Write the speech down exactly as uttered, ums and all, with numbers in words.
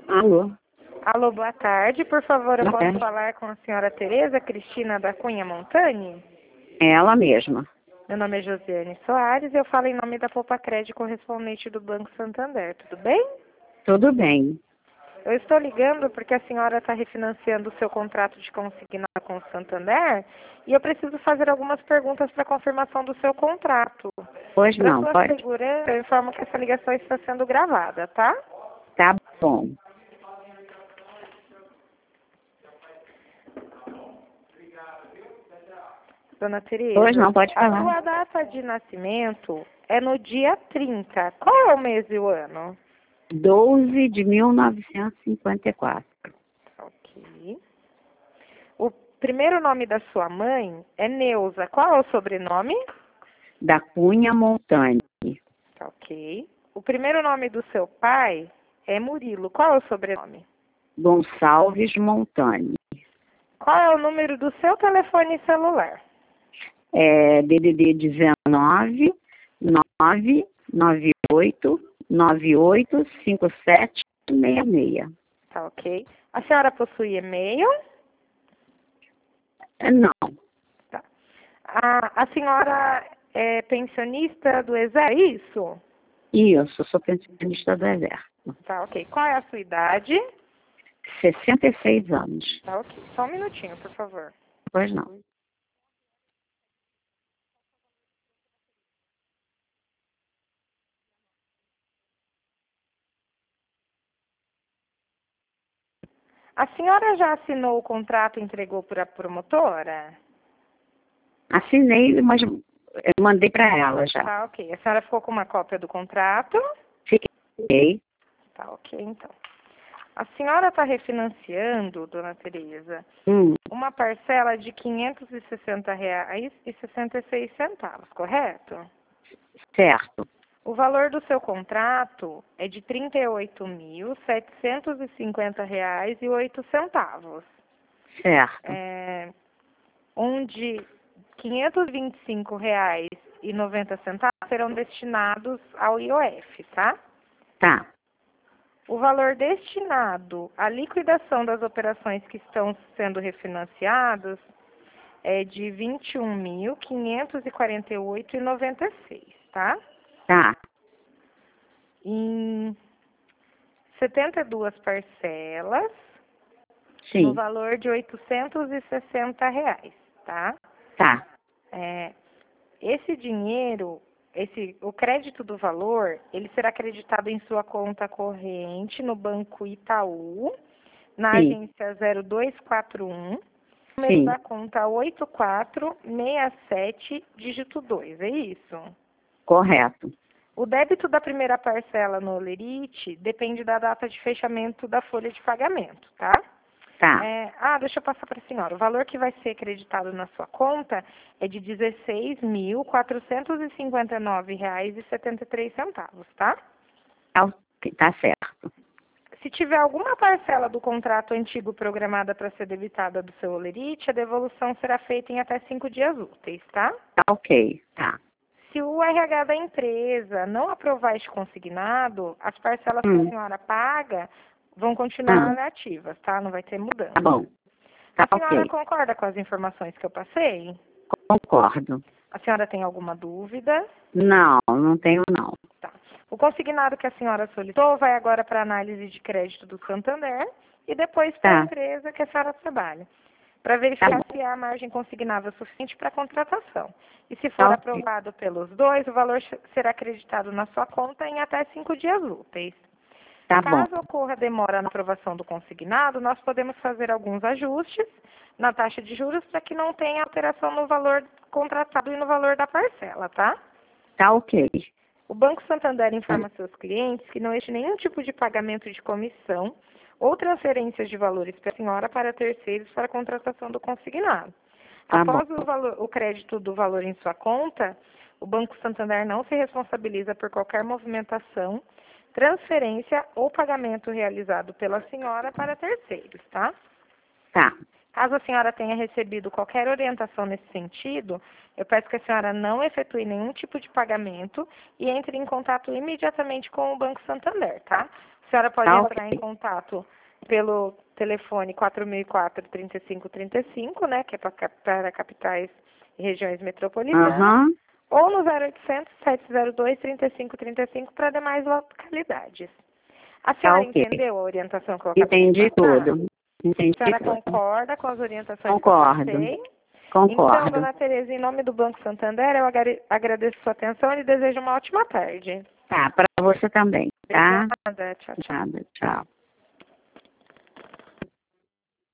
Alô? Alô, boa tarde. Por favor, eu Boa posso tarde. falar com a senhora Tereza Cristina da Cunha Montani? É ela mesma. Meu nome é Josiane Soares e eu falo em nome da Poupa Crédito correspondente do Banco Santander. Tudo bem? Tudo bem. Eu estou ligando porque a senhora está refinanciando o seu contrato de consignado com o Santander e eu preciso fazer algumas perguntas para confirmação do seu contrato. Pois Para não, sua pode? segurança, eu informo que essa ligação está sendo gravada, tá? Tá bom. Dona Tereza, Pois não, pode a falar. sua data de nascimento é no dia trinta. Qual é o mês e o ano? doze de mil novecentos e cinquenta e quatro. Ok. O primeiro nome da sua mãe é Neuza. Qual é o sobrenome? Da Cunha Montani. Tá, ok. O primeiro nome do seu pai é Murilo. Qual é o sobrenome? Gonçalves Montani. Qual é o número do seu telefone celular? É D D D dezenove, nove nove oito, nove oito cinco sete seis seis. Tá, ok. A senhora possui e-mail? Não, Tá. A, a senhora é pensionista do Exército, é isso? isso, sou pensionista do Exército. Tá, ok. Qual é a sua idade? sessenta e seis anos. Tá, ok. Só um minutinho, por favor. Pois não. A senhora já assinou o contrato e entregou para a promotora? Assinei, mas eu mandei para ela já. Tá, ok. A senhora ficou com uma cópia do contrato? Fiquei. Tá, ok, então. A senhora está refinanciando, dona Tereza, Hum, uma parcela de quinhentos e sessenta reais e sessenta e seis centavos, correto? certo. O valor do seu contrato é de trinta e oito mil, setecentos e cinquenta reais e oito centavos. Certo. É, onde quinhentos e vinte e cinco reais e noventa centavos serão destinados ao I O F, tá? Tá. O valor destinado à liquidação das operações que estão sendo refinanciadas é de vinte e um mil, quinhentos e quarenta e oito reais e noventa e seis centavos, tá? Tá. Em setenta e duas parcelas, no Sim. valor de oitocentos e sessenta reais, tá? Tá. É, esse dinheiro, esse, o crédito do valor, ele será acreditado em sua conta corrente no Banco Itaú, na Sim. agência zero dois quatro um, número Sim. da conta oito quatro seis sete, dígito dois, é isso? Correto. O débito da primeira parcela no Olerite depende da data de fechamento da folha de pagamento, tá? Tá. É, ah, deixa eu passar para a senhora. O valor que vai ser acreditado na sua conta é de dezesseis mil, quatrocentos e cinquenta e nove reais e setenta e três centavos, tá? Tá, ok, tá certo. Se tiver alguma parcela do contrato antigo programada para ser debitada do seu Olerite, a devolução será feita em até cinco dias úteis, tá? Tá ok. Tá. Se o R H da empresa não aprovar este consignado, as parcelas que a Hum. senhora paga vão continuar Ah, ativas, tá? Não vai ter mudança. tá bom. Tá A senhora ok. concorda com as informações que eu passei? Concordo. A senhora tem alguma dúvida? Não, não tenho não. Tá. O consignado que a senhora solicitou vai agora para a análise de crédito do Santander e depois para a Tá. empresa que a senhora trabalha, para Tá verificar bom. se há margem consignável suficiente para a contratação. E se for Tá ok. aprovado pelos dois, o valor será acreditado na sua conta em até cinco dias úteis. Tá bom. Caso ocorra demora na aprovação do consignado, nós podemos fazer alguns ajustes na taxa de juros para que não tenha alteração no valor contratado e no valor da parcela, tá? Tá ok. O Banco Santander informa seus clientes que não existe nenhum tipo de pagamento de comissão ou transferências de valores para a senhora para terceiros para a contratação do consignado. Tá bom. Após o, valor, o crédito do valor em sua conta, o Banco Santander não se responsabiliza por qualquer movimentação, transferência ou pagamento realizado pela senhora para terceiros, tá? Tá. Caso a senhora tenha recebido qualquer orientação nesse sentido, eu peço que a senhora não efetue nenhum tipo de pagamento e entre em contato imediatamente com o Banco Santander, tá? A senhora pode Tá, entrar ok. em contato pelo telefone quatro mil e quatro, trinta e cinco trinta e cinco, né, que é pra cap- para capitais e regiões metropolitanas, Aham. ou no zero oitocentos, sete zero dois, trinta e cinco trinta e cinco para demais localidades. A Tá, senhora ok. entendeu a orientação que eu acabei de Entendi passar? tudo. Entendi A senhora tudo. concorda com as orientações que eu Concordo. passei? Então, Concordo. dona Tereza, em nome do Banco Santander, eu agra- agradeço sua atenção e desejo uma ótima tarde. Tá, para você também, tá? Obrigada. Tchau, tchau. Nada, tchau.